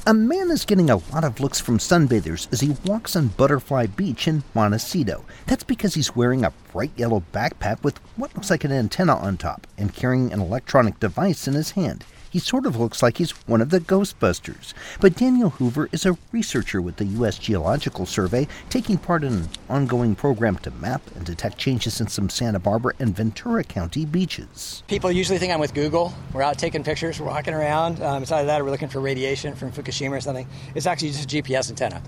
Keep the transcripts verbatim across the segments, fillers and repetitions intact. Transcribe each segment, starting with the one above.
A man is getting a lot of looks from sunbathers as he walks on Butterfly Beach in Montecito. That's because he's wearing a bright yellow backpack with what looks like an antenna on top and carrying an electronic device in his hand. He sort of looks like he's one of the Ghostbusters. But Daniel Hoover is a researcher with the U S Geological Survey, taking part in an ongoing program to map and detect changes in some Santa Barbara and Ventura County beaches. People usually think I'm with Google. We're out taking pictures, we're walking around. Um, it's either that or we're looking for radiation from Fukushima or something. It's actually just a G P S antenna.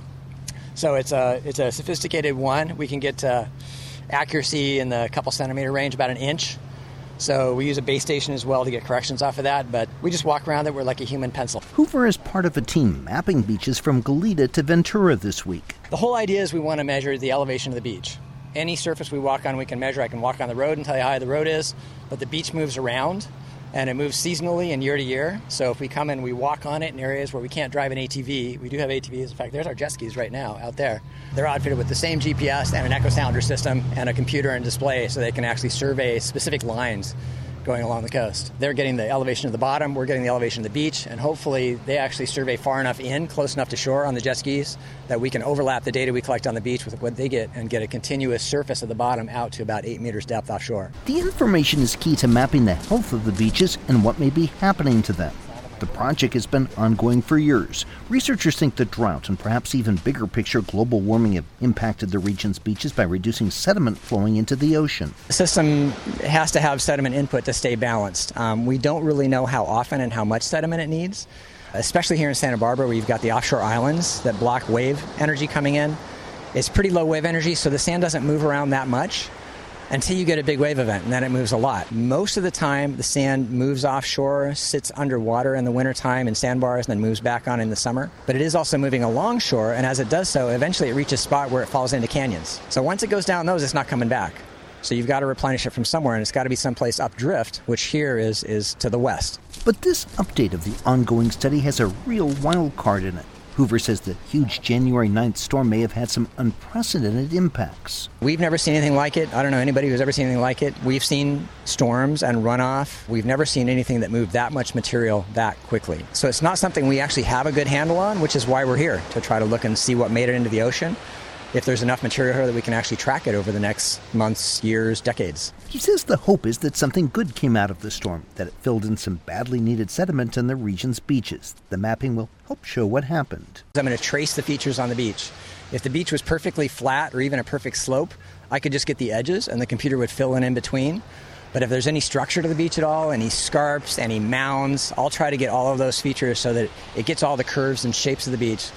So it's a, it's a sophisticated one. We can get uh, accuracy in the couple centimeter range, about an inch. So we use a base station as well to get corrections off of that, but we just walk around it. We're like a human pencil. Hoover is part of a team mapping beaches from Goleta to Ventura this week. The whole idea is we want to measure the elevation of the beach. Any surface we walk on, we can measure. I can walk on the road and tell you how high the road is, but the beach moves around, and it moves seasonally and year to year. So if we come and we walk on it in areas where we can't drive an A T V, we do have A T Vs. In fact, there's our jet skis right now out there. They're outfitted with the same G P S and an echo sounder system and a computer and display so they can actually survey specific lines going along the coast. They're getting the elevation of the bottom, we're getting the elevation of the beach, and hopefully they actually survey far enough in, close enough to shore on the jet skis, that we can overlap the data we collect on the beach with what they get and get a continuous surface of the bottom out to about eight meters depth offshore. The information is key to mapping the health of the beaches and what may be happening to them. The project has been ongoing for years. Researchers think the drought and perhaps even bigger picture global warming have impacted the region's beaches by reducing sediment flowing into the ocean. The system has to have sediment input to stay balanced. Um, we don't really know how often and how much sediment it needs, especially here in Santa Barbara where you've got the offshore islands that block wave energy coming in. It's pretty low wave energy, so the sand doesn't move around that much until you get a big wave event, and then it moves a lot. Most of the time, the sand moves offshore, sits underwater in the wintertime in sandbars, and then moves back on in the summer. But it is also moving alongshore, and as it does so, eventually it reaches a spot where it falls into canyons. So once it goes down those, it's not coming back. So you've got to replenish it from somewhere, and it's got to be someplace updrift, which here is, is to the west. But this update of the ongoing study has a real wild card in it. Hoover says the huge January ninth storm may have had some unprecedented impacts. We've never seen anything like it. I don't know anybody who's ever seen anything like it. We've seen storms and runoff. We've never seen anything that moved that much material that quickly. So it's not something we actually have a good handle on, which is why we're here, to try to look and see what made it into the ocean. If there's enough material here that we can actually track it over the next months, years, decades. He says the hope is that something good came out of the storm, that it filled in some badly needed sediment in the region's beaches. The mapping will help show what happened. I'm going to trace the features on the beach. If the beach was perfectly flat or even a perfect slope, I could just get the edges and the computer would fill in in between. But if there's any structure to the beach at all, any scarps, any mounds, I'll try to get all of those features so that it gets all the curves and shapes of the beach.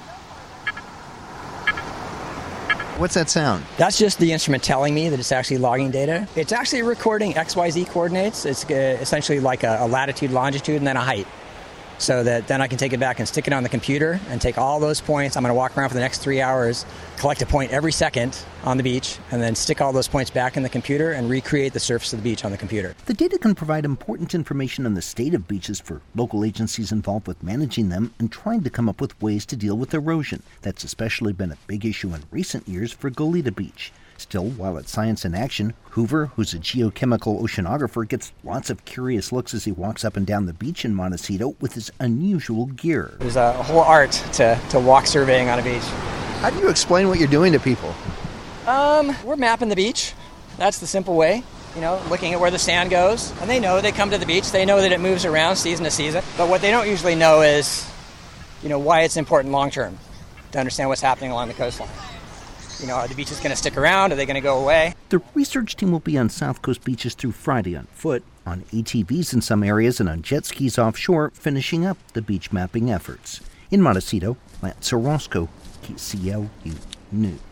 What's that sound? That's just the instrument telling me that it's actually logging data. It's actually recording X Y Z coordinates. It's uh, essentially like a, a latitude, longitude, and then a height. So that then I can take it back and stick it on the computer and take all those points. I'm going to walk around for the next three hours, collect a point every second on the beach, and then stick all those points back in the computer and recreate the surface of the beach on the computer. The data can provide important information on the state of beaches for local agencies involved with managing them and trying to come up with ways to deal with erosion. That's especially been a big issue in recent years for Goleta Beach. Still, while it's science in action, Hoover, who's a geochemical oceanographer, gets lots of curious looks as he walks up and down the beach in Montecito with his unusual gear. There's a whole art to, to walk surveying on a beach. How do you explain what you're doing to people? Um, we're mapping the beach. That's the simple way. You know, looking at where the sand goes. And they know they come to the beach. They know that it moves around season to season. But what they don't usually know is, you know, why it's important long term to understand what's happening along the coastline. You know, are the beaches going to stick around? Are they going to go away? The research team will be on South Coast beaches through Friday on foot, on A T Vs in some areas, and on jet skis offshore, finishing up the beach mapping efforts. In Montecito, Lance Orozco, K C L U News.